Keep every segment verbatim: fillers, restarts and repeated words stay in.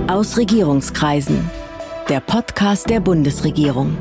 Aus Regierungskreisen. Der Podcast der Bundesregierung.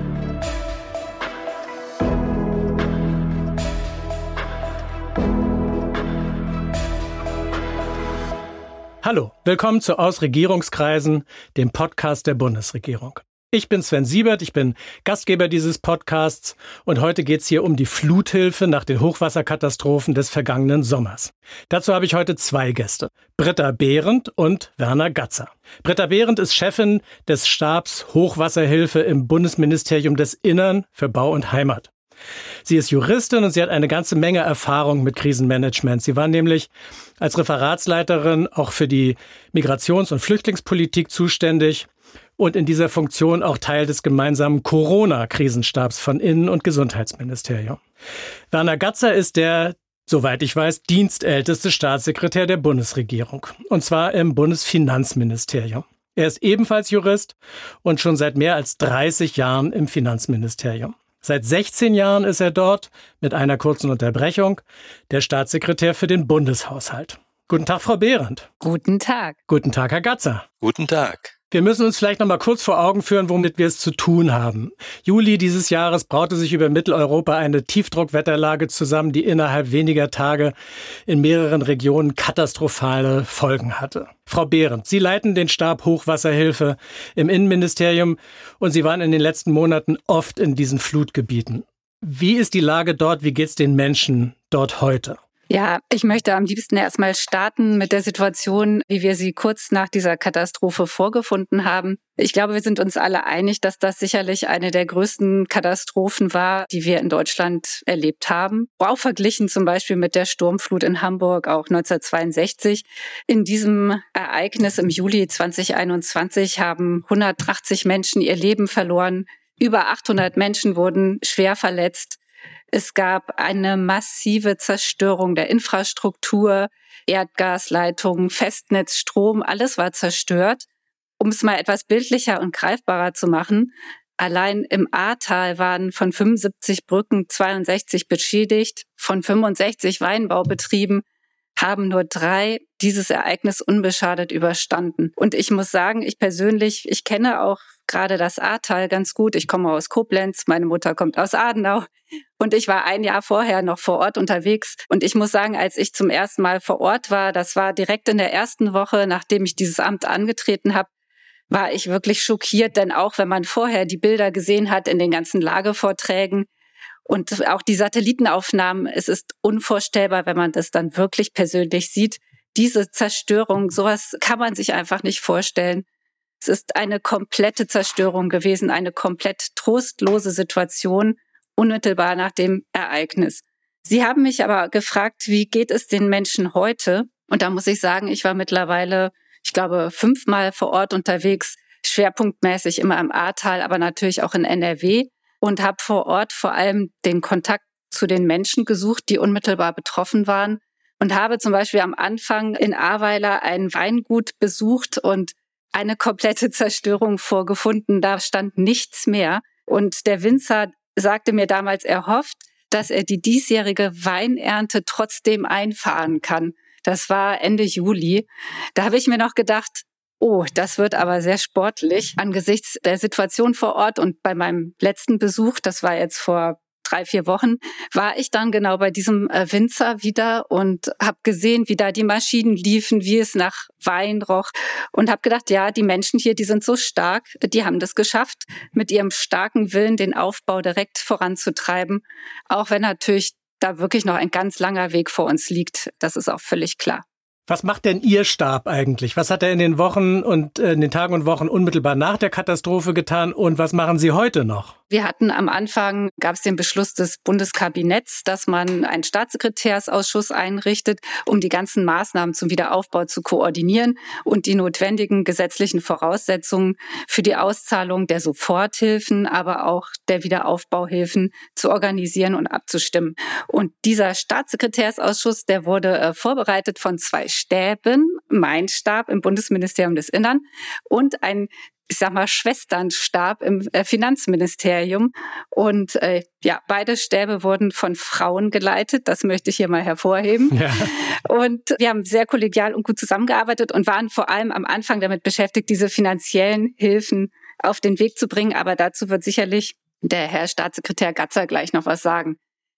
Hallo, willkommen zu Aus Regierungskreisen, dem Podcast der Bundesregierung. Ich bin Sven Siebert, ich bin Gastgeber dieses Podcasts und heute geht's hier um die Fluthilfe nach den Hochwasserkatastrophen des vergangenen Sommers. Dazu habe ich heute zwei Gäste, Britta Behrendt und Werner Gatzer. Britta Behrendt ist Chefin des Stabs Hochwasserhilfe im Bundesministerium des Innern für Bau und Heimat. Sie ist Juristin und sie hat eine ganze Menge Erfahrung mit Krisenmanagement. Sie war nämlich als Referatsleiterin auch für die Migrations- und Flüchtlingspolitik zuständig und in dieser Funktion auch Teil des gemeinsamen Corona-Krisenstabs von Innen- und Gesundheitsministerium. Werner Gatzer ist der, soweit ich weiß, dienstälteste Staatssekretär der Bundesregierung, und zwar im Bundesfinanzministerium. Er ist ebenfalls Jurist und schon seit mehr als dreißig Jahren im Finanzministerium. Seit sechzehn Jahren ist er dort, mit einer kurzen Unterbrechung, der Staatssekretär für den Bundeshaushalt. Guten Tag, Frau Behrendt. Guten Tag. Guten Tag, Herr Gatzer. Guten Tag. Wir müssen uns vielleicht noch mal kurz vor Augen führen, womit wir es zu tun haben. Juli dieses Jahres braute sich über Mitteleuropa eine Tiefdruckwetterlage zusammen, die innerhalb weniger Tage in mehreren Regionen katastrophale Folgen hatte. Frau Behrendt, Sie leiten den Stab Hochwasserhilfe im Innenministerium und Sie waren in den letzten Monaten oft in diesen Flutgebieten. Wie ist die Lage dort? Wie geht's den Menschen dort heute? Ja, ich möchte am liebsten erstmal starten mit der Situation, wie wir sie kurz nach dieser Katastrophe vorgefunden haben. Ich glaube, wir sind uns alle einig, dass das sicherlich eine der größten Katastrophen war, die wir in Deutschland erlebt haben. Auch verglichen zum Beispiel mit der Sturmflut in Hamburg, auch neunzehnhundertzweiundsechzig. In diesem Ereignis im Juli zweitausendeinundzwanzig haben hundertachtzig Menschen ihr Leben verloren. Über achthundert Menschen wurden schwer verletzt. Es gab eine massive Zerstörung der Infrastruktur, Erdgasleitungen, Festnetz, Strom, alles war zerstört. Um es mal etwas bildlicher und greifbarer zu machen, allein im Ahrtal waren von fünfundsiebzig Brücken zweiundsechzig beschädigt, von fünfundsechzig Weinbaubetrieben haben nur drei dieses Ereignis unbeschadet überstanden. Und ich muss sagen, ich persönlich, ich kenne auch gerade das Ahrtal ganz gut. Ich komme aus Koblenz, meine Mutter kommt aus Adenau und ich war ein Jahr vorher noch vor Ort unterwegs. Und ich muss sagen, als ich zum ersten Mal vor Ort war, das war direkt in der ersten Woche, nachdem ich dieses Amt angetreten habe, war ich wirklich schockiert. Denn auch wenn man vorher die Bilder gesehen hat in den ganzen Lagevorträgen, und auch die Satellitenaufnahmen, es ist unvorstellbar, wenn man das dann wirklich persönlich sieht. Diese Zerstörung, sowas kann man sich einfach nicht vorstellen. Es ist eine komplette Zerstörung gewesen, eine komplett trostlose Situation, unmittelbar nach dem Ereignis. Sie haben mich aber gefragt, wie geht es den Menschen heute? Und da muss ich sagen, ich war mittlerweile, ich glaube, fünfmal vor Ort unterwegs, schwerpunktmäßig immer im Ahrtal, aber natürlich auch in N R W. Und habe vor Ort vor allem den Kontakt zu den Menschen gesucht, die unmittelbar betroffen waren. Und habe zum Beispiel am Anfang in Ahrweiler ein Weingut besucht und eine komplette Zerstörung vorgefunden. Da stand nichts mehr. Und der Winzer sagte mir damals, er hofft, dass er die diesjährige Weinernte trotzdem einfahren kann. Das war Ende Juli. Da habe ich mir noch gedacht, oh, das wird aber sehr sportlich angesichts der Situation vor Ort. Und bei meinem letzten Besuch, das war jetzt vor drei, vier Wochen, war ich dann genau bei diesem Winzer wieder und habe gesehen, wie da die Maschinen liefen, wie es nach Wein roch und habe gedacht, ja, die Menschen hier, die sind so stark, die haben das geschafft, mit ihrem starken Willen den Aufbau direkt voranzutreiben, auch wenn natürlich da wirklich noch ein ganz langer Weg vor uns liegt. Das ist auch völlig klar. Was macht denn Ihr Stab eigentlich? Was hat er in den Wochen und äh, in den Tagen und Wochen unmittelbar nach der Katastrophe getan und was machen Sie heute noch? Wir hatten am Anfang, gab es den Beschluss des Bundeskabinetts, dass man einen Staatssekretärsausschuss einrichtet, um die ganzen Maßnahmen zum Wiederaufbau zu koordinieren und die notwendigen gesetzlichen Voraussetzungen für die Auszahlung der Soforthilfen, aber auch der Wiederaufbauhilfen zu organisieren und abzustimmen. Und dieser Staatssekretärsausschuss, der wurde äh, vorbereitet von zwei Stäben, mein Stab im Bundesministerium des Innern und ein ich sag mal, Schwesternstab im äh, Finanzministerium. Und äh, ja, beide Stäbe wurden von Frauen geleitet. Das möchte ich hier mal hervorheben. Ja. Und wir haben sehr kollegial und gut zusammengearbeitet und waren vor allem am Anfang damit beschäftigt, diese finanziellen Hilfen auf den Weg zu bringen. Aber dazu wird sicherlich der Herr Staatssekretär Gatzer gleich noch was sagen.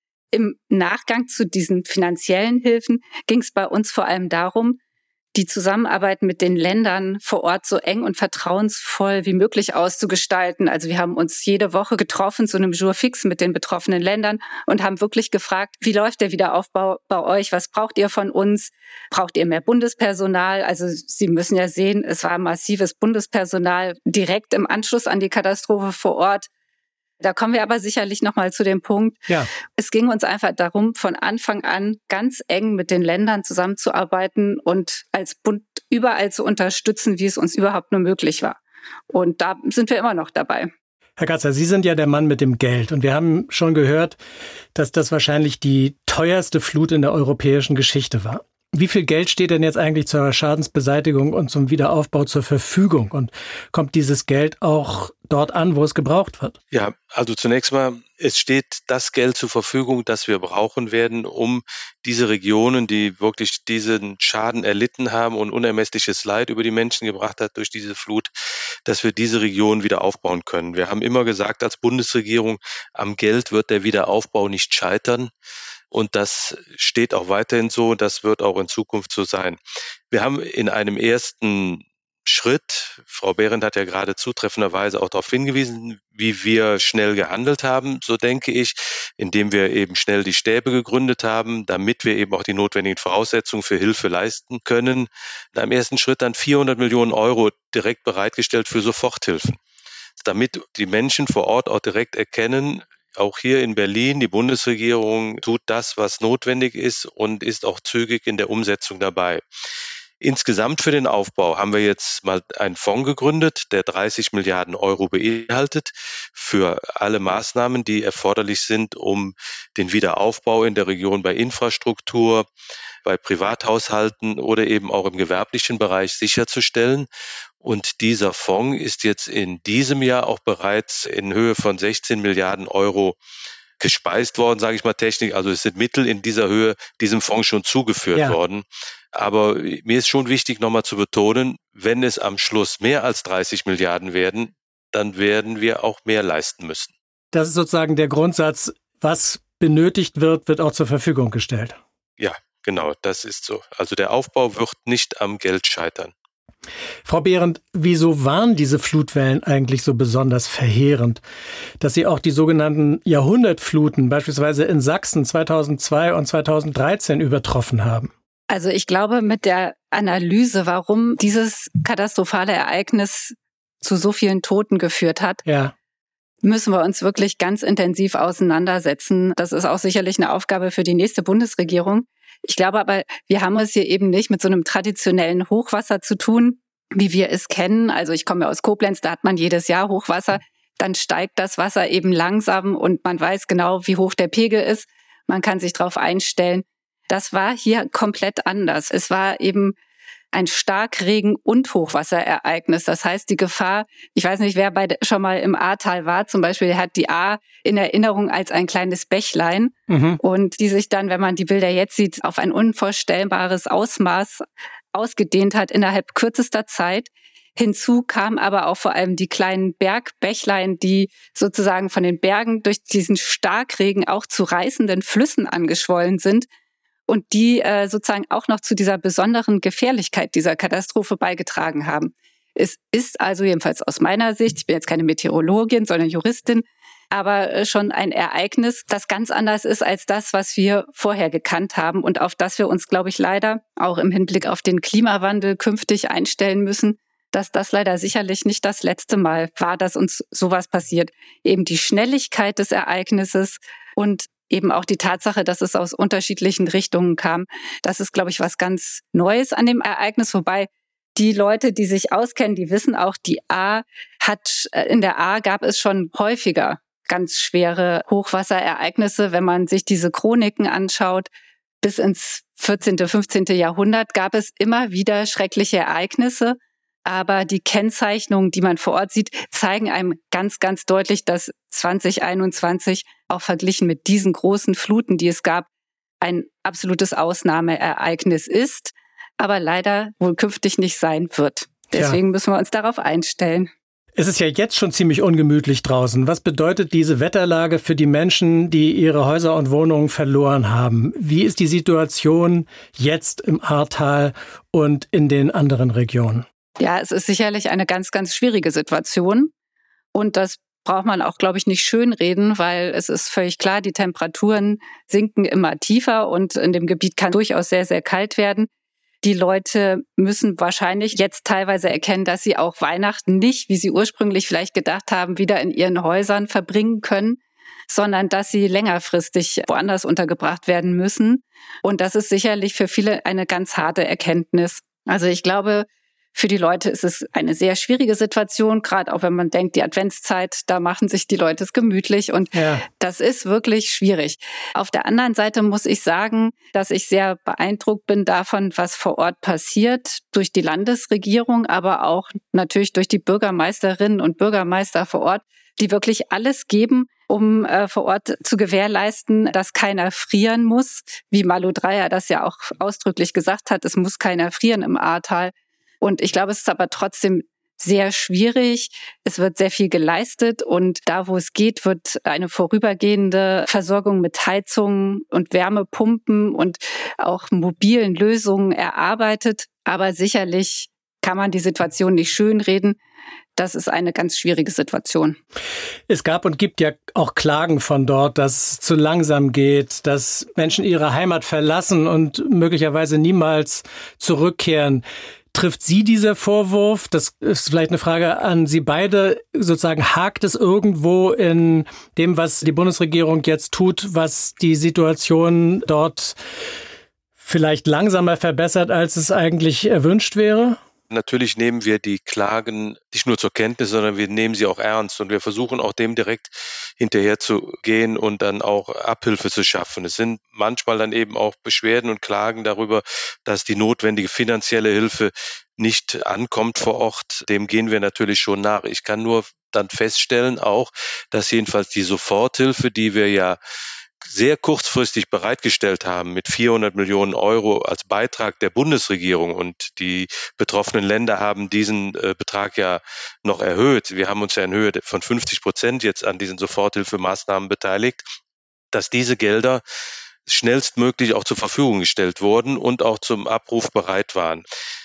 Im Nachgang zu diesen finanziellen Hilfen ging es bei uns vor allem darum, die Zusammenarbeit mit den Ländern vor Ort so eng und vertrauensvoll wie möglich auszugestalten. Also wir haben uns jede Woche getroffen zu einem Jour fix mit den betroffenen Ländern und haben wirklich gefragt, wie läuft der Wiederaufbau bei euch? Was braucht ihr von uns? Braucht ihr mehr Bundespersonal? Also Sie müssen ja sehen, es war massives Bundespersonal direkt im Anschluss an die Katastrophe vor Ort. Da kommen wir aber sicherlich nochmal zu dem Punkt. Ja. Es ging uns einfach darum, von Anfang an ganz eng mit den Ländern zusammenzuarbeiten und als Bund überall zu unterstützen, wie es uns überhaupt nur möglich war. Und da sind wir immer noch dabei. Herr Gatzer, Sie sind ja der Mann mit dem Geld. Und wir haben schon gehört, dass das wahrscheinlich die teuerste Flut in der europäischen Geschichte war. Wie viel Geld steht denn jetzt eigentlich zur Schadensbeseitigung und zum Wiederaufbau zur Verfügung? Und kommt dieses Geld auch dort an, wo es gebraucht wird? Ja, also zunächst mal, es steht das Geld zur Verfügung, das wir brauchen werden, um diese Regionen, die wirklich diesen Schaden erlitten haben und unermessliches Leid über die Menschen gebracht hat durch diese Flut, dass wir diese Region wieder aufbauen können. Wir haben immer gesagt als Bundesregierung, am Geld wird der Wiederaufbau nicht scheitern. Und das steht auch weiterhin so, das wird auch in Zukunft so sein. Wir haben in einem ersten Schritt, Frau Behrendt hat ja gerade zutreffenderweise auch darauf hingewiesen, wie wir schnell gehandelt haben, so denke ich, indem wir eben schnell die Stäbe gegründet haben, damit wir eben auch die notwendigen Voraussetzungen für Hilfe leisten können. In einem ersten Schritt dann vierhundert Millionen Euro direkt bereitgestellt für Soforthilfen, damit die Menschen vor Ort auch direkt erkennen, auch hier in Berlin, die Bundesregierung tut das, was notwendig ist und ist auch zügig in der Umsetzung dabei. Insgesamt für den Aufbau haben wir jetzt mal einen Fonds gegründet, der dreißig Milliarden Euro beinhaltet für alle Maßnahmen, die erforderlich sind, um den Wiederaufbau in der Region bei Infrastruktur, bei Privathaushalten oder eben auch im gewerblichen Bereich sicherzustellen. Und dieser Fonds ist jetzt in diesem Jahr auch bereits in Höhe von sechzehn Milliarden Euro gespeist worden, sage ich mal technisch. Also es sind Mittel in dieser Höhe diesem Fonds schon zugeführt ja. worden. Aber mir ist schon wichtig, nochmal zu betonen, wenn es am Schluss mehr als dreißig Milliarden werden, dann werden wir auch mehr leisten müssen. Das ist sozusagen der Grundsatz, was benötigt wird, wird auch zur Verfügung gestellt. Ja, genau, das ist so. Also der Aufbau wird nicht am Geld scheitern. Frau Behrendt, wieso waren diese Flutwellen eigentlich so besonders verheerend, dass sie auch die sogenannten Jahrhundertfluten beispielsweise in Sachsen zweitausendzwei und zweitausenddreizehn übertroffen haben? Also ich glaube, mit der Analyse, warum dieses katastrophale Ereignis zu so vielen Toten geführt hat, ja. müssen wir uns wirklich ganz intensiv auseinandersetzen. Das ist auch sicherlich eine Aufgabe für die nächste Bundesregierung. Ich glaube aber, wir haben es hier eben nicht mit so einem traditionellen Hochwasser zu tun, wie wir es kennen. Also ich komme ja aus Koblenz, da hat man jedes Jahr Hochwasser. Dann steigt das Wasser eben langsam und man weiß genau, wie hoch der Pegel ist. Man kann sich darauf einstellen. Das war hier komplett anders. Es war eben ein Starkregen- und Hochwasserereignis. Das heißt, die Gefahr, ich weiß nicht, wer bei schon mal im Ahrtal war, zum Beispiel, der hat die Ahr in Erinnerung als ein kleines Bächlein mhm. und die sich dann, wenn man die Bilder jetzt sieht, auf ein unvorstellbares Ausmaß ausgedehnt hat innerhalb kürzester Zeit. Hinzu kamen aber auch vor allem die kleinen Bergbächlein, die sozusagen von den Bergen durch diesen Starkregen auch zu reißenden Flüssen angeschwollen sind. Und die äh, sozusagen auch noch zu dieser besonderen Gefährlichkeit dieser Katastrophe beigetragen haben. Es ist also jedenfalls aus meiner Sicht, ich bin jetzt keine Meteorologin, sondern Juristin, aber äh, schon ein Ereignis, das ganz anders ist als das, was wir vorher gekannt haben und auf das wir uns, glaube ich, leider auch im Hinblick auf den Klimawandel künftig einstellen müssen, dass das leider sicherlich nicht das letzte Mal war, dass uns sowas passiert. Eben die Schnelligkeit des Ereignisses und eben auch die Tatsache, dass es aus unterschiedlichen Richtungen kam. Das ist, glaube ich, was ganz Neues an dem Ereignis. Wobei die Leute, die sich auskennen, die wissen auch, die Ahr hat, in der Ahr gab es schon häufiger ganz schwere Hochwasserereignisse. Wenn man sich diese Chroniken anschaut, bis ins vierzehnten., fünfzehnten Jahrhundert gab es immer wieder schreckliche Ereignisse. Aber die Kennzeichnungen, die man vor Ort sieht, zeigen einem ganz, ganz deutlich, dass zwanzig einundzwanzig auch verglichen mit diesen großen Fluten, die es gab, ein absolutes Ausnahmeereignis ist, aber leider wohl künftig nicht sein wird. Deswegen ja. müssen wir uns darauf einstellen. Es ist ja jetzt schon ziemlich ungemütlich draußen. Was bedeutet diese Wetterlage für die Menschen, die ihre Häuser und Wohnungen verloren haben? Wie ist die Situation jetzt im Ahrtal und in den anderen Regionen? Ja, es ist sicherlich eine ganz, ganz schwierige Situation. Und das braucht man auch, glaube ich, nicht schönreden, weil es ist völlig klar, die Temperaturen sinken immer tiefer und in dem Gebiet kann durchaus sehr, sehr kalt werden. Die Leute müssen wahrscheinlich jetzt teilweise erkennen, dass sie auch Weihnachten nicht, wie sie ursprünglich vielleicht gedacht haben, wieder in ihren Häusern verbringen können, sondern dass sie längerfristig woanders untergebracht werden müssen. Und das ist sicherlich für viele eine ganz harte Erkenntnis. Also ich glaube, für die Leute ist es eine sehr schwierige Situation, gerade auch wenn man denkt, die Adventszeit, da machen sich die Leute es gemütlich und ja. das ist wirklich schwierig. Auf der anderen Seite muss ich sagen, dass ich sehr beeindruckt bin davon, was vor Ort passiert, durch die Landesregierung, aber auch natürlich durch die Bürgermeisterinnen und Bürgermeister vor Ort, die wirklich alles geben, um äh, vor Ort zu gewährleisten, dass keiner frieren muss, wie Malu Dreyer das ja auch ausdrücklich gesagt hat, es muss keiner frieren im Ahrtal. Und ich glaube, es ist aber trotzdem sehr schwierig. Es wird sehr viel geleistet und da, wo es geht, wird eine vorübergehende Versorgung mit Heizungen und Wärmepumpen und auch mobilen Lösungen erarbeitet. Aber sicherlich kann man die Situation nicht schönreden. Das ist eine ganz schwierige Situation. Es gab und gibt ja auch Klagen von dort, dass es zu langsam geht, dass Menschen ihre Heimat verlassen und möglicherweise niemals zurückkehren. Trifft Sie dieser Vorwurf? Das ist vielleicht eine Frage an Sie beide. Sozusagen hakt es irgendwo in dem, was die Bundesregierung jetzt tut, was die Situation dort vielleicht langsamer verbessert, als es eigentlich erwünscht wäre? Natürlich nehmen wir die Klagen nicht nur zur Kenntnis, sondern wir nehmen sie auch ernst und wir versuchen auch dem direkt hinterher zu gehen und dann auch Abhilfe zu schaffen. Es sind manchmal dann eben auch Beschwerden und Klagen darüber, dass die notwendige finanzielle Hilfe nicht ankommt vor Ort. Dem gehen wir natürlich schon nach. Ich kann nur dann feststellen auch, dass jedenfalls die Soforthilfe, die wir ja sehr kurzfristig bereitgestellt haben mit vierhundert Millionen Euro als Beitrag der Bundesregierung und die betroffenen Länder haben diesen äh, Betrag ja noch erhöht. Wir haben uns ja in Höhe von fünfzig Prozent jetzt an diesen Soforthilfemaßnahmen beteiligt, dass diese Gelder schnellstmöglich auch zur Verfügung gestellt wurden und auch zum Abruf bereit waren.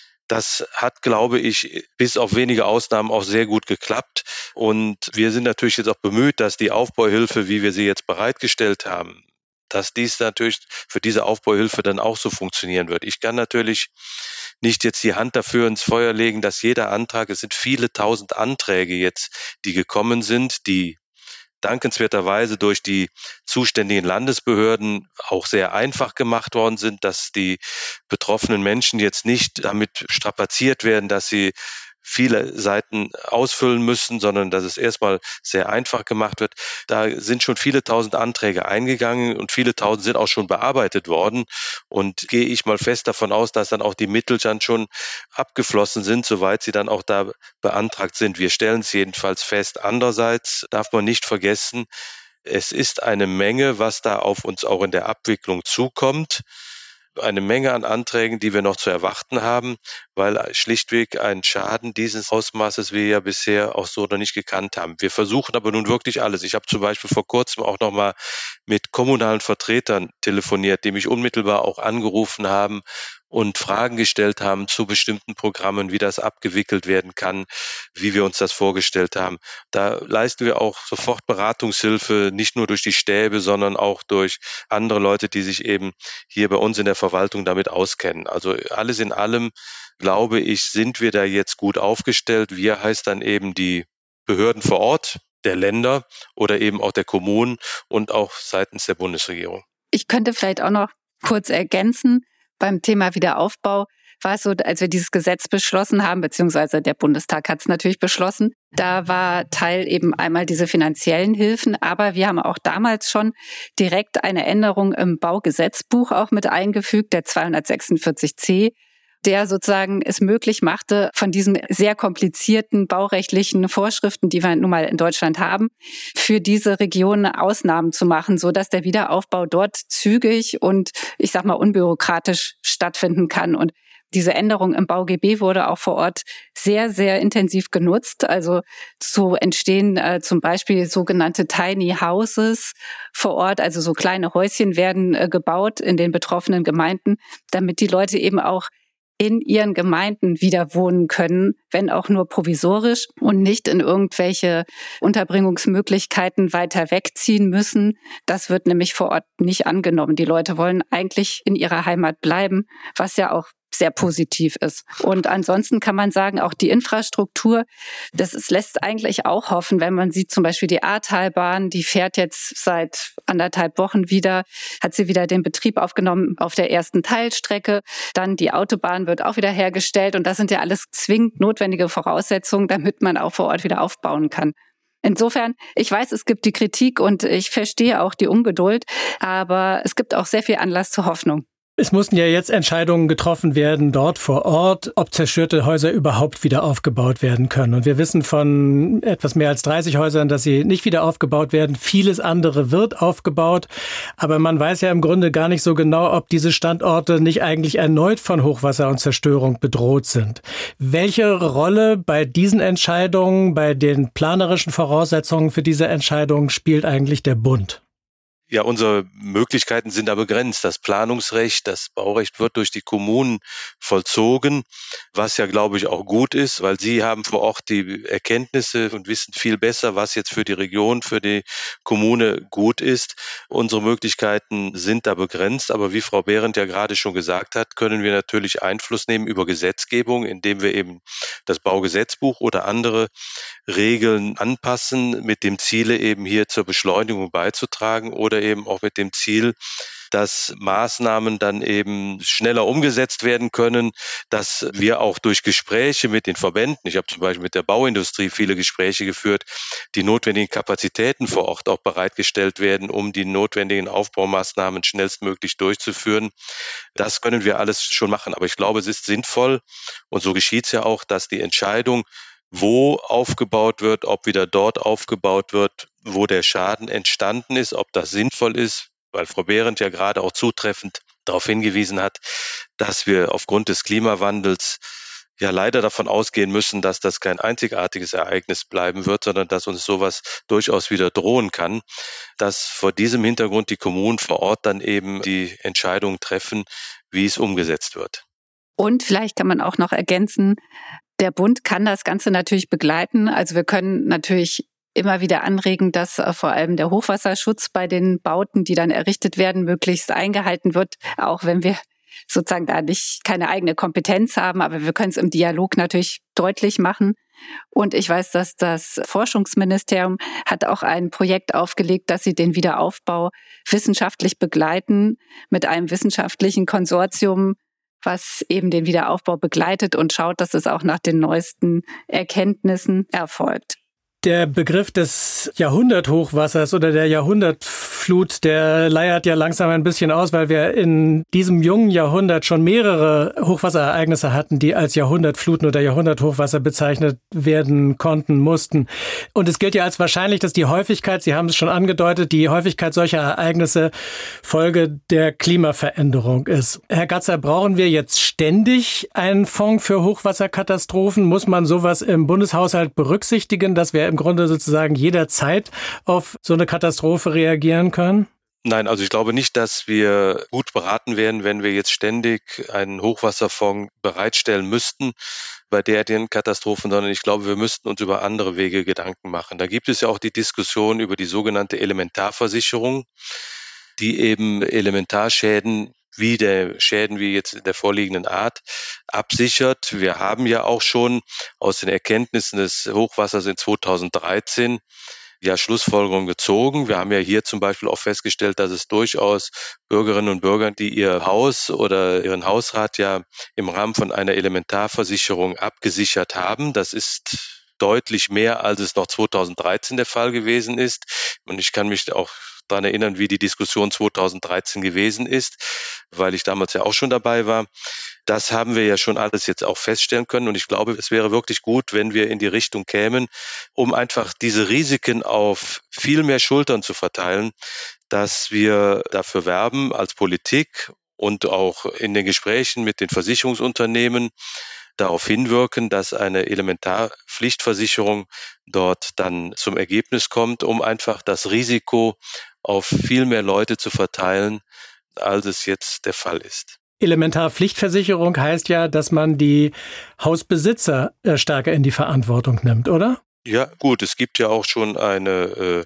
Das hat, glaube ich, bis auf wenige Ausnahmen auch sehr gut geklappt. Und wir sind natürlich jetzt auch bemüht, dass die Aufbauhilfe, wie wir sie jetzt bereitgestellt haben, dass dies natürlich für diese Aufbauhilfe dann auch so funktionieren wird. Ich kann natürlich nicht jetzt die Hand dafür ins Feuer legen, dass jeder Antrag, es sind viele tausend Anträge jetzt, die gekommen sind, die dankenswerterweise durch die zuständigen Landesbehörden auch sehr einfach gemacht worden sind, dass die betroffenen Menschen jetzt nicht damit strapaziert werden, dass sie viele Seiten ausfüllen müssen, sondern dass es erstmal sehr einfach gemacht wird. Da sind schon viele tausend Anträge eingegangen und viele tausend sind auch schon bearbeitet worden. Und gehe ich mal fest davon aus, dass dann auch die Mittel dann schon abgeflossen sind, soweit sie dann auch da beantragt sind. Wir stellen es jedenfalls fest. Andererseits darf man nicht vergessen, es ist eine Menge, was da auf uns auch in der Abwicklung zukommt. Eine Menge an Anträgen, die wir noch zu erwarten haben, weil schlichtweg ein Schaden dieses Ausmaßes wir ja bisher auch so noch nicht gekannt haben. Wir versuchen aber nun wirklich alles. Ich habe zum Beispiel vor kurzem auch noch mal mit kommunalen Vertretern telefoniert, die mich unmittelbar auch angerufen haben und Fragen gestellt haben zu bestimmten Programmen, wie das abgewickelt werden kann, wie wir uns das vorgestellt haben. Da leisten wir auch sofort Beratungshilfe, nicht nur durch die Stäbe, sondern auch durch andere Leute, die sich eben hier bei uns in der Verwaltung damit auskennen. Also alles in allem, glaube ich, sind wir da jetzt gut aufgestellt. Wir heißt dann eben die Behörden vor Ort, der Länder oder eben auch der Kommunen und auch seitens der Bundesregierung. Ich könnte vielleicht auch noch kurz ergänzen, beim Thema Wiederaufbau war es so, als wir dieses Gesetz beschlossen haben, beziehungsweise der Bundestag hat es natürlich beschlossen, da war Teil eben einmal diese finanziellen Hilfen, aber wir haben auch damals schon direkt eine Änderung im Baugesetzbuch auch mit eingefügt, der zweihundertsechsundvierzig c, der sozusagen es möglich machte, von diesen sehr komplizierten baurechtlichen Vorschriften, die wir nun mal in Deutschland haben, für diese Region Ausnahmen zu machen, so dass der Wiederaufbau dort zügig und, ich sag mal, unbürokratisch stattfinden kann. Und diese Änderung im Bau G B wurde auch vor Ort sehr, sehr intensiv genutzt. Also so entstehen äh, zum Beispiel sogenannte Tiny Houses vor Ort, also so kleine Häuschen werden äh, gebaut in den betroffenen Gemeinden, damit die Leute eben auch in ihren Gemeinden wieder wohnen können, wenn auch nur provisorisch und nicht in irgendwelche Unterbringungsmöglichkeiten weiter wegziehen müssen. Das wird nämlich vor Ort nicht angenommen. Die Leute wollen eigentlich in ihrer Heimat bleiben, was ja auch sehr positiv ist. Und ansonsten kann man sagen, auch die Infrastruktur, das ist, lässt eigentlich auch hoffen, wenn man sieht zum Beispiel die Ahrtalbahn, die fährt jetzt seit anderthalb Wochen wieder, hat sie wieder den Betrieb aufgenommen auf der ersten Teilstrecke. Dann die Autobahn wird auch wieder hergestellt und das sind ja alles zwingend notwendige Voraussetzungen, damit man auch vor Ort wieder aufbauen kann. Insofern, ich weiß, es gibt die Kritik und ich verstehe auch die Ungeduld, aber es gibt auch sehr viel Anlass zur Hoffnung. Es mussten ja jetzt Entscheidungen getroffen werden, dort vor Ort, ob zerstörte Häuser überhaupt wieder aufgebaut werden können. Und wir wissen von etwas mehr als dreißig Häusern, dass sie nicht wieder aufgebaut werden. Vieles andere wird aufgebaut. Aber man weiß ja im Grunde gar nicht so genau, ob diese Standorte nicht eigentlich erneut von Hochwasser und Zerstörung bedroht sind. Welche Rolle bei diesen Entscheidungen, bei den planerischen Voraussetzungen für diese Entscheidungen spielt eigentlich der Bund? Ja, unsere Möglichkeiten sind da begrenzt. Das Planungsrecht, das Baurecht wird durch die Kommunen vollzogen, was ja, glaube ich, auch gut ist, weil sie haben vor Ort die Erkenntnisse und wissen viel besser, was jetzt für die Region, für die Kommune gut ist. Unsere Möglichkeiten sind da begrenzt, aber wie Frau Behrendt ja gerade schon gesagt hat, können wir natürlich Einfluss nehmen über Gesetzgebung, indem wir eben das Baugesetzbuch oder andere Regeln anpassen, mit dem Ziele eben hier zur Beschleunigung beizutragen oder eben auch mit dem Ziel, dass Maßnahmen dann eben schneller umgesetzt werden können, dass wir auch durch Gespräche mit den Verbänden, ich habe zum Beispiel mit der Bauindustrie viele Gespräche geführt, die notwendigen Kapazitäten vor Ort auch bereitgestellt werden, um die notwendigen Aufbaumaßnahmen schnellstmöglich durchzuführen. Das können wir alles schon machen, aber ich glaube, es ist sinnvoll und so geschieht es ja auch, dass die Entscheidung, wo aufgebaut wird, ob wieder dort aufgebaut wird, wo der Schaden entstanden ist, ob das sinnvoll ist, weil Frau Behrendt ja gerade auch zutreffend darauf hingewiesen hat, dass wir aufgrund des Klimawandels ja leider davon ausgehen müssen, dass das kein einzigartiges Ereignis bleiben wird, sondern dass uns sowas durchaus wieder drohen kann, dass vor diesem Hintergrund die Kommunen vor Ort dann eben die Entscheidung treffen, wie es umgesetzt wird. Und vielleicht kann man auch noch ergänzen, der Bund kann das Ganze natürlich begleiten. Also wir können natürlich immer wieder anregen, dass äh, vor allem der Hochwasserschutz bei den Bauten, die dann errichtet werden, möglichst eingehalten wird, auch wenn wir sozusagen da nicht keine eigene Kompetenz haben. Aber wir können es im Dialog natürlich deutlich machen. Und ich weiß, dass das Forschungsministerium hat auch ein Projekt aufgelegt, dass sie den Wiederaufbau wissenschaftlich begleiten mit einem wissenschaftlichen Konsortium, was eben den Wiederaufbau begleitet und schaut, dass es auch nach den neuesten Erkenntnissen erfolgt. Der Begriff des Jahrhunderthochwassers oder der Jahrhundertflut, der leiert ja langsam ein bisschen aus, weil wir in diesem jungen Jahrhundert schon mehrere Hochwasserereignisse hatten, die als Jahrhundertfluten oder Jahrhunderthochwasser bezeichnet werden konnten, mussten. Und es gilt ja als wahrscheinlich, dass die Häufigkeit, Sie haben es schon angedeutet, die Häufigkeit solcher Ereignisse Folge der Klimaveränderung ist. Herr Gatzer, brauchen wir jetzt ständig einen Fonds für Hochwasserkatastrophen? Muss man sowas im Bundeshaushalt berücksichtigen, dass wir im Grunde sozusagen jederzeit auf so eine Katastrophe reagieren können? Nein, also ich glaube nicht, dass wir gut beraten wären, wenn wir jetzt ständig einen Hochwasserfonds bereitstellen müssten bei derartigen Katastrophen, sondern ich glaube, wir müssten uns über andere Wege Gedanken machen. Da gibt es ja auch die Diskussion über die sogenannte Elementarversicherung, die eben Elementarschäden wie der Schäden wie jetzt in der vorliegenden Art absichert. Wir haben ja auch schon aus den Erkenntnissen des Hochwassers in zweitausenddreizehn ja Schlussfolgerungen gezogen. Wir haben ja hier zum Beispiel auch festgestellt, dass es durchaus Bürgerinnen und Bürger, die ihr Haus oder ihren Hausrat ja im Rahmen von einer Elementarversicherung abgesichert haben. Das ist deutlich mehr, als es noch zweitausenddreizehn der Fall gewesen ist. Und ich kann mich auch daran erinnern, wie die Diskussion zweitausenddreizehn gewesen ist, weil ich damals ja auch schon dabei war. Das haben wir ja schon alles jetzt auch feststellen können. Und ich glaube, es wäre wirklich gut, wenn wir in die Richtung kämen, um einfach diese Risiken auf viel mehr Schultern zu verteilen, dass wir dafür werben als Politik und auch in den Gesprächen mit den Versicherungsunternehmen darauf hinwirken, dass eine Elementarpflichtversicherung dort dann zum Ergebnis kommt, um einfach das Risiko auf viel mehr Leute zu verteilen, als es jetzt der Fall ist. Elementarpflichtversicherung heißt ja, dass man die Hausbesitzer stärker in die Verantwortung nimmt, oder? Ja, gut, es gibt ja auch schon eine äh,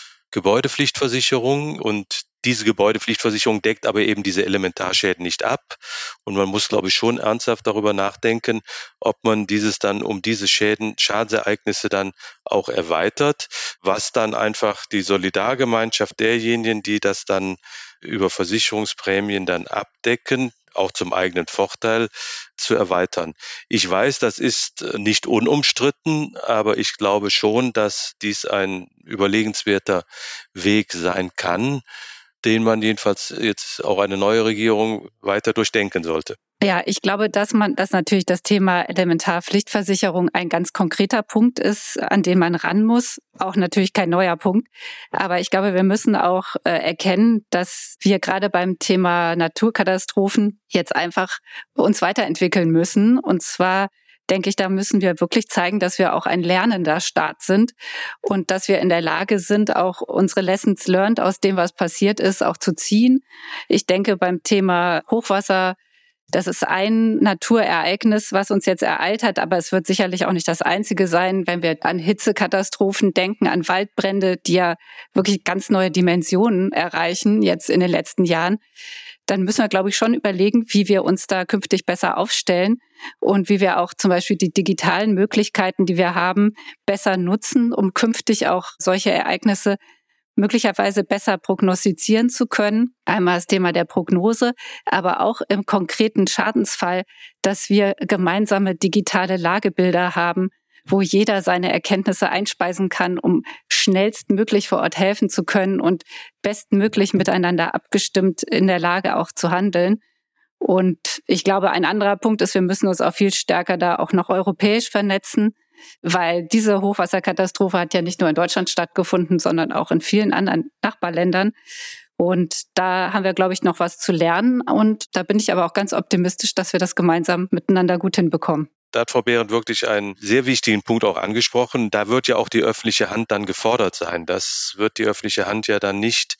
Gebäudepflichtversicherung und diese Gebäudepflichtversicherung deckt aber eben diese Elementarschäden nicht ab. Und man muss, glaube ich, schon ernsthaft darüber nachdenken, ob man dieses dann um diese Schäden, Schadensereignisse dann auch erweitert, was dann einfach die Solidargemeinschaft derjenigen, die das dann über Versicherungsprämien dann abdecken, auch zum eigenen Vorteil zu erweitern. Ich weiß, das ist nicht unumstritten, aber ich glaube schon, dass dies ein überlegenswerter Weg sein kann, den man jedenfalls jetzt auch eine neue Regierung weiter durchdenken sollte. Ja, ich glaube, dass man, dass natürlich das Thema Elementarpflichtversicherung ein ganz konkreter Punkt ist, an den man ran muss. Auch natürlich kein neuer Punkt. Aber ich glaube, wir müssen auch äh, erkennen, dass wir gerade beim Thema Naturkatastrophen jetzt einfach uns weiterentwickeln müssen. Und zwar denke ich, da müssen wir wirklich zeigen, dass wir auch ein lernender Staat sind und dass wir in der Lage sind, auch unsere Lessons learned aus dem, was passiert ist, auch zu ziehen. Ich denke, beim Thema Hochwasser, das ist ein Naturereignis, was uns jetzt ereilt hat, aber es wird sicherlich auch nicht das einzige sein, wenn wir an Hitzekatastrophen denken, an Waldbrände, die ja wirklich ganz neue Dimensionen erreichen, jetzt in den letzten Jahren. Dann müssen wir, glaube ich, schon überlegen, wie wir uns da künftig besser aufstellen und wie wir auch zum Beispiel die digitalen Möglichkeiten, die wir haben, besser nutzen, um künftig auch solche Ereignisse möglicherweise besser prognostizieren zu können. Einmal das Thema der Prognose, aber auch im konkreten Schadensfall, dass wir gemeinsame digitale Lagebilder haben, wo jeder seine Erkenntnisse einspeisen kann, um schnellstmöglich vor Ort helfen zu können und bestmöglich miteinander abgestimmt in der Lage auch zu handeln. Und ich glaube, ein anderer Punkt ist, wir müssen uns auch viel stärker da auch noch europäisch vernetzen, weil diese Hochwasserkatastrophe hat ja nicht nur in Deutschland stattgefunden, sondern auch in vielen anderen Nachbarländern. Und da haben wir, glaube ich, noch was zu lernen. Und da bin ich aber auch ganz optimistisch, dass wir das gemeinsam miteinander gut hinbekommen. Da hat Frau Behrendt wirklich einen sehr wichtigen Punkt auch angesprochen. Da wird ja auch die öffentliche Hand dann gefordert sein. Das wird die öffentliche Hand ja dann nicht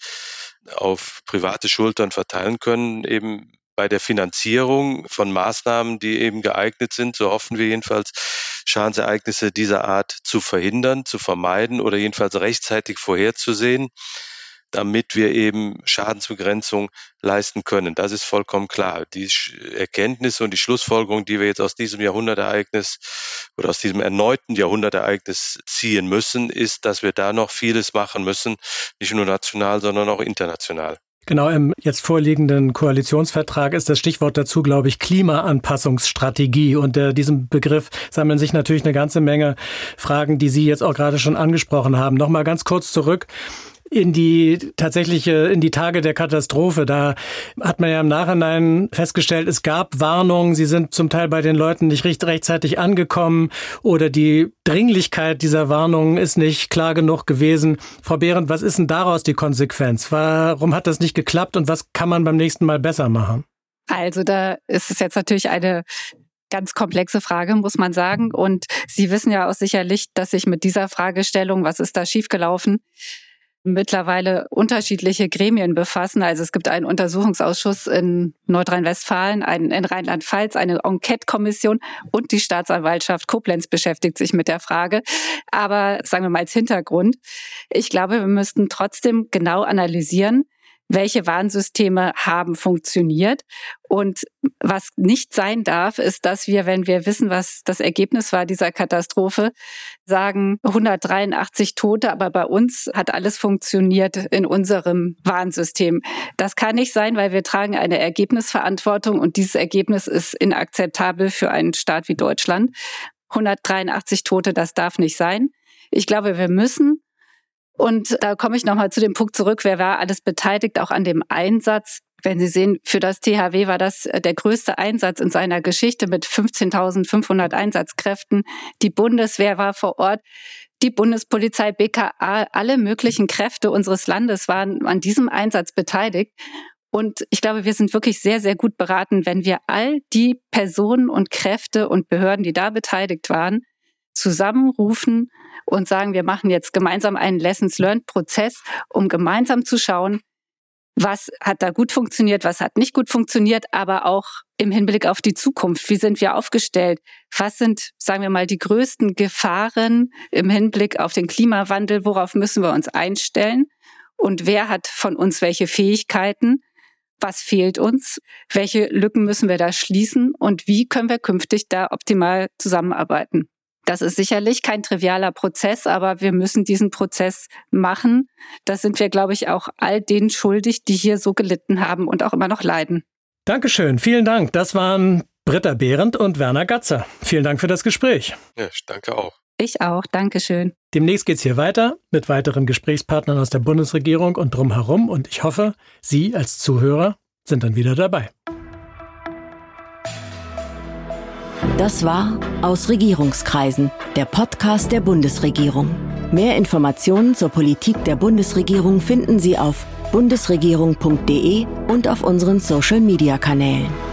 auf private Schultern verteilen können, eben bei der Finanzierung von Maßnahmen, die eben geeignet sind, so hoffen wir jedenfalls, Schadensereignisse dieser Art zu verhindern, zu vermeiden oder jedenfalls rechtzeitig vorherzusehen, damit wir eben Schadensbegrenzung leisten können. Das ist vollkommen klar. Die Erkenntnisse und die Schlussfolgerung, die wir jetzt aus diesem Jahrhundertereignis oder aus diesem erneuten Jahrhundertereignis ziehen müssen, ist, dass wir da noch vieles machen müssen, nicht nur national, sondern auch international. Genau, im jetzt vorliegenden Koalitionsvertrag ist das Stichwort dazu, glaube ich, Klimaanpassungsstrategie. Und äh, diesem Begriff sammeln sich natürlich eine ganze Menge Fragen, die Sie jetzt auch gerade schon angesprochen haben. Nochmal ganz kurz zurück in die tatsächliche, in die Tage der Katastrophe. Da hat man ja im Nachhinein festgestellt, es gab Warnungen, sie sind zum Teil bei den Leuten nicht recht, rechtzeitig angekommen oder die Dringlichkeit dieser Warnungen ist nicht klar genug gewesen. Frau Behrendt, was ist denn daraus die Konsequenz? Warum hat das nicht geklappt und was kann man beim nächsten Mal besser machen? Also da ist es jetzt natürlich eine ganz komplexe Frage, muss man sagen. Und Sie wissen ja auch sicherlich, dass sich mit dieser Fragestellung, was ist da schiefgelaufen, mittlerweile unterschiedliche Gremien befassen. Also es gibt einen Untersuchungsausschuss in Nordrhein-Westfalen, einen in Rheinland-Pfalz, eine Enquete-Kommission und die Staatsanwaltschaft Koblenz beschäftigt sich mit der Frage. Aber sagen wir mal als Hintergrund, ich glaube, wir müssten trotzdem genau analysieren, welche Warnsysteme haben funktioniert. Und was nicht sein darf, ist, dass wir, wenn wir wissen, was das Ergebnis war dieser Katastrophe, sagen hundertdreiundachtzig Tote, aber bei uns hat alles funktioniert in unserem Warnsystem. Das kann nicht sein, weil wir tragen eine Ergebnisverantwortung und dieses Ergebnis ist inakzeptabel für einen Staat wie Deutschland. hundertdreiundachtzig Tote, das darf nicht sein. Ich glaube, wir müssen Und da komme ich nochmal zu dem Punkt zurück, wer war alles beteiligt, auch an dem Einsatz. Wenn Sie sehen, für das T H W war das der größte Einsatz in seiner Geschichte mit fünfzehntausendfünfhundert Einsatzkräften. Die Bundeswehr war vor Ort, die Bundespolizei, B K A, alle möglichen Kräfte unseres Landes waren an diesem Einsatz beteiligt. Und ich glaube, wir sind wirklich sehr, sehr gut beraten, wenn wir all die Personen und Kräfte und Behörden, die da beteiligt waren, zusammenrufen und sagen, wir machen jetzt gemeinsam einen Lessons-Learned-Prozess, um gemeinsam zu schauen, was hat da gut funktioniert, was hat nicht gut funktioniert, aber auch im Hinblick auf die Zukunft. Wie sind wir aufgestellt? Was sind, sagen wir mal, die größten Gefahren im Hinblick auf den Klimawandel? Worauf müssen wir uns einstellen? Und wer hat von uns welche Fähigkeiten? Was fehlt uns? Welche Lücken müssen wir da schließen? Und wie können wir künftig da optimal zusammenarbeiten? Das ist sicherlich kein trivialer Prozess, aber wir müssen diesen Prozess machen. Das sind wir, glaube ich, auch all denen schuldig, die hier so gelitten haben und auch immer noch leiden. Dankeschön, vielen Dank. Das waren Britta Behrendt und Werner Gatzer. Vielen Dank für das Gespräch. Ja, ich danke auch. Ich auch, Dankeschön. Demnächst geht's hier weiter mit weiteren Gesprächspartnern aus der Bundesregierung und drumherum. Und ich hoffe, Sie als Zuhörer sind dann wieder dabei. Das war Aus Regierungskreisen, der Podcast der Bundesregierung. Mehr Informationen zur Politik der Bundesregierung finden Sie auf bundesregierung punkt de und auf unseren Social-Media-Kanälen.